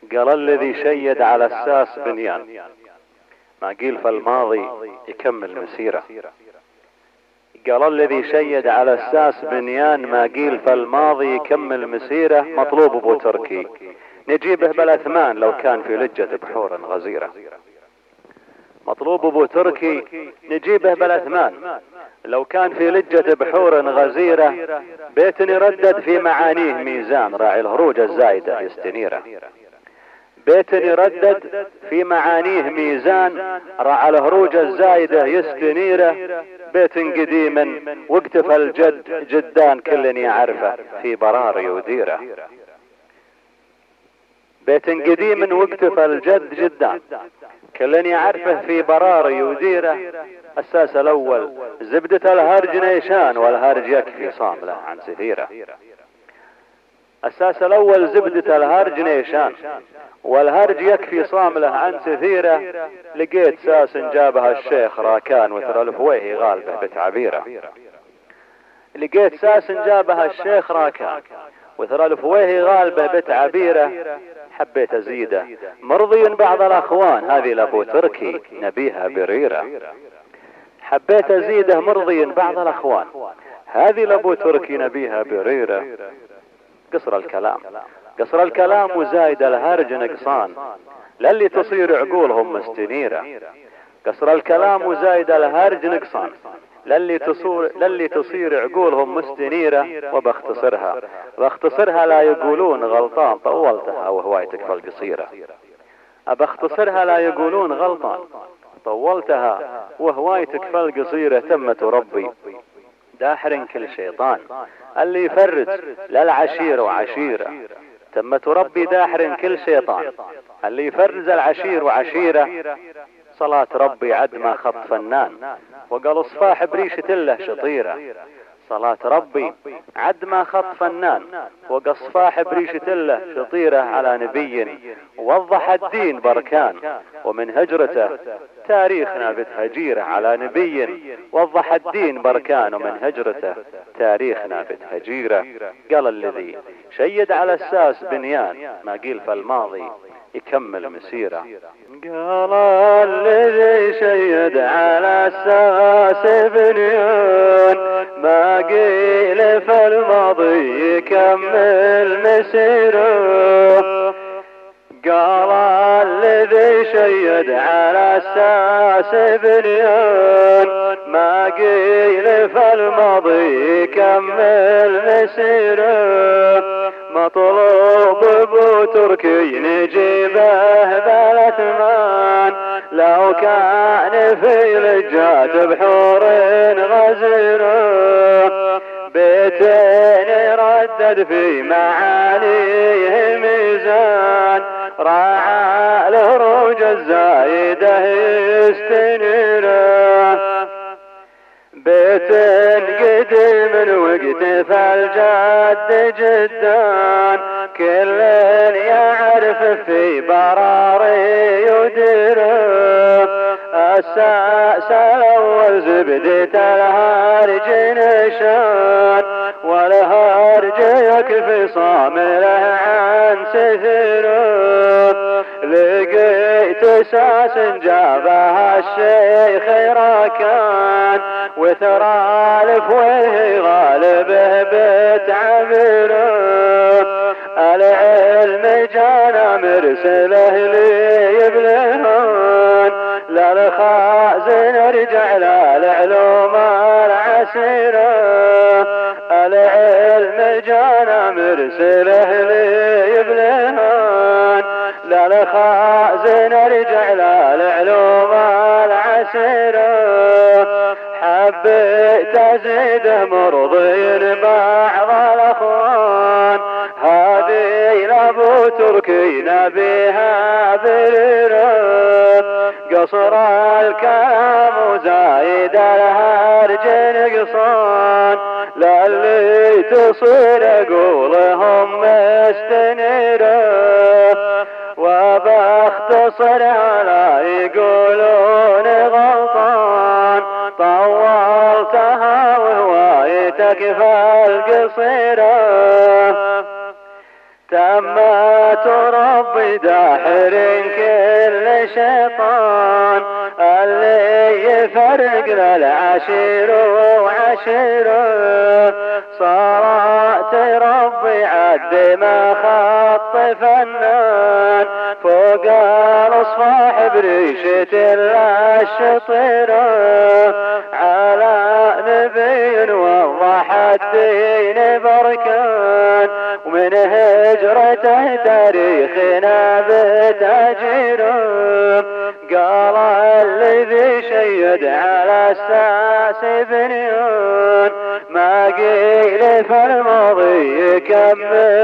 قال الذي شيد على الساس بنيان ما قيل فالماضي يكمل مسيره. قال الذي شيد على الساس بنيان ما قيل فالماضي يكمل مسيره. مطلوب ابو تركي نجيبه بالاثمان لو كان في لجة بحور غزيرة. مطلوب ابو تركي نجيبه بالاثمان لو كان في لجة بحور غزيرة. بيت يردد في معانيه ميزان راعي الهروج الزايدة يستنيره. بيت يردد في معانيه ميزان راعي الهروج الزايدة يستنيره. بيت قديم واقتفى الجد جدان كل يعرفه في براري وديره. بيت قديم واقتفى الجد جدان كل يعرفه في براري وديره. الساس الاول زبدة الهرج نيشان والهرج يكفي صامله عن سثيره. الساس الاول زبدة الهرج نيشان والهرج يكفي صامله عن سثيره. لقيت ساس جابها الشيخ راكان وثر الفويه غالبه بتعبيره. لقيت ساس جابها الشيخ راكان وثر الفويه غالبه بتعبيره. حبيت ازيده مرضي بعض الاخوان هذه لابو تركي نبيها بريره. حبيت ازيده مرضي بعض الاخوان هذه لابو تركي نبيها بريره. قصر الكلام قصر الكلام وزايد الهرج نقصان للي تصير عقولهم مستنيره. قصر الكلام وزايد الهرج نقصان للي تصير عقولهم مستنيره. وباختصرها لا يقولون غلطان طولتها وهوايتك فالقصيره. أباختصرها لا يقولون غلطان طولتها وهوايتك فالقصيره. تمت ربي داحر كل شيطان اللي يفرج للعشير وعشيره. تمت ربي داحر كل شيطان اللي يفرز العشير وعشيره. صلاة ربي عد ما خط فنان وقال صفاح بريشة الله شطيرة. صلاة ربي عد ما خط فنان وقال صفاح بريشة الله شطيرة على نبي وضح الدين بركان ومن هجرته تاريخنا بتهجيره. على نبي وضح الدين بركان ومن هجرته تاريخنا بتهجيره. قال الذي شيد على الساس بنيان ما قيل فالماضي يكمل مسيره. قال الذي شيد على الساس بنيان ما قيل فالماضي يكمل مسيره. قال الذي شيد على الساس بنيان ما قيل فالماضي يكمل مسيره. مطلوب ابو تركي نجيبه بالاثمان لو كان في لجات بحور غزيره. بيتين يردد في معانيه ميزان راعى الهروج الزايده يستنيره. بيت قديم واقتفى الجد جدان كل يعرف في براري يديره. الساس الاول زبدة الهرج نشان والهرج يكفي صامله عن سثيره. لقيت ساس جابها الشيخ راكان وثرى الفويه غالبه بتعبيره. العلم جانا مرسله لي يبلهان للخازن ارجع للعلوم العسيره. العلم جانا مرسله لي يبلهان للخازن ارجع للعلوم العسيره. حبيت ازيده مرضي بعض الاخوان هذه لابو تركي نبيها بريره. قصر الكلام وزايد الهرج نقصان للي تصير عقولهم مستنيره. وباختصر لا يقولون غلطان طولتها وهوايتك فالقصيره. تمت ربي داحر كل شيطان اللي يفرق للعشير وعشيره. صلاة ربي عد ما خط فنان فوق الاصفاح بريشة الشطيرة على نبي وضح الدين بركان ومن هجرته تاريخنا بتاجيره. قال الذي شيد على الساس بنيان ما قيل فالماضي يكمل